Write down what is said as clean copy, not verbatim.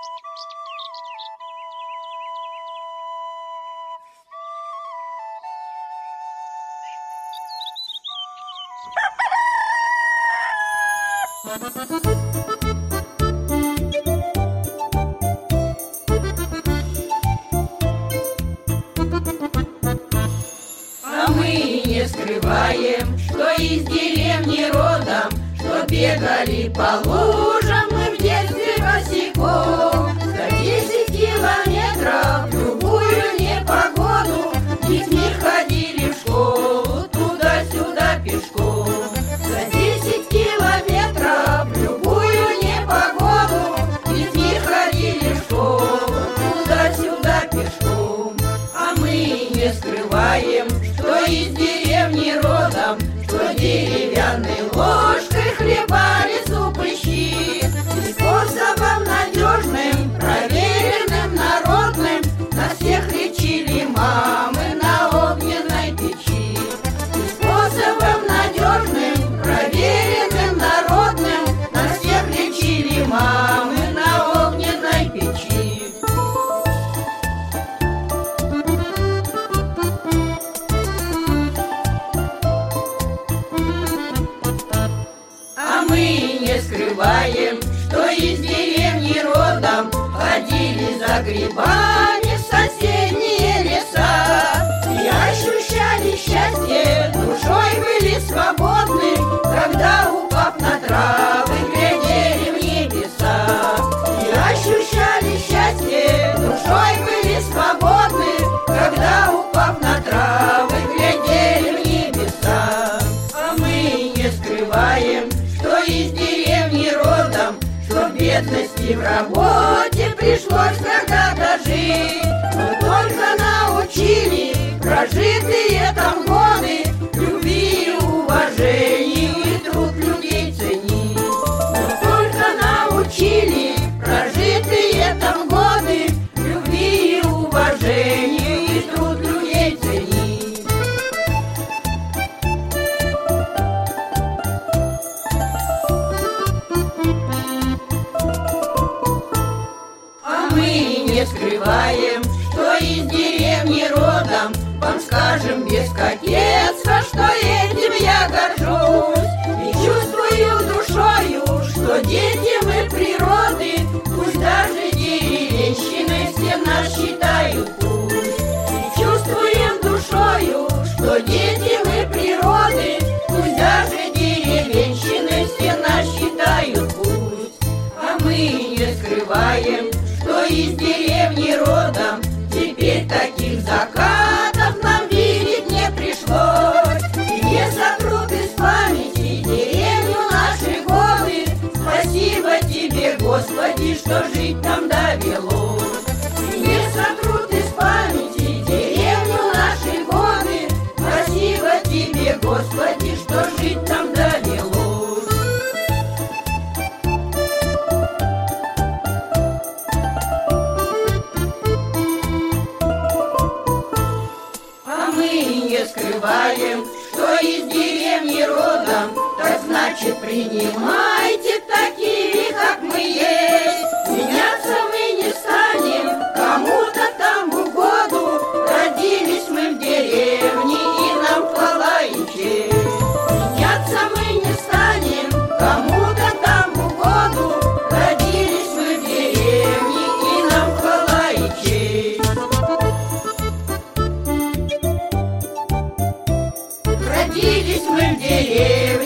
А мы не скрываем, что из деревни родом, что бегали по лужам мы в детстве босиком. За 10 километров в любую непогоду детьми ходили в школу, туда-сюда пешком. За 10 километров в любую непогоду детьми ходили в школу, туда-сюда пешком. А мы не скрываем, что из деревни родом, что деревянной ложкой хлебали суп и щи. И способом надежным, проверенным, народным нас всех лечили мамы на огненной печи. И способом надежным, проверенным, народным нас всех лечили мамы на огненной печи. А мы не скрываем, что из деревни родом ходили за грибами в соседние леса и ощущали счастье, душой были свободны, когда, упав на травы, глядели в небеса. И ощущали счастье, душой были свободны, когда, упав на травы, глядели в небеса. А мы не скрываем, что из деревни родом, что в бедности в работе пришлось когда-то жить. Но только научили прожитые там годы любви и уважению и труд людей ценить. Но только научили прожитые там годы любви и уважению и труд людей ценить. А мы не скрываем, что из деревни родом, вам скажем без кокетства, что этим я горжусь. И чувствую душою, что дети мы природы, пусть даже деревенщины все нас считают пусть. И чувствуем душою, что дети мы природы, пусть даже деревенщины все нас считают пусть. А мы не скрываем, что из деревни родом, теперь таких закатов нам видеть не пришлось. И не сотрут из памяти деревню наши годы. Спасибо тебе, Господи, что жить нам довелось. И не сотрут из памяти деревню наши годы. Спасибо тебе, Господи, что жить нам довелось. А мы не скрываем, что из деревни родом, так значит принимайте такие, как мы есть. Меняться мы не станем, кому-то там в угоду. Родились мы в деревне, и нам хвала и честь. Меняться мы не станем, кому-то там в угоду. Родились мы в деревне, и нам хвала и честь. Родились мы в деревне,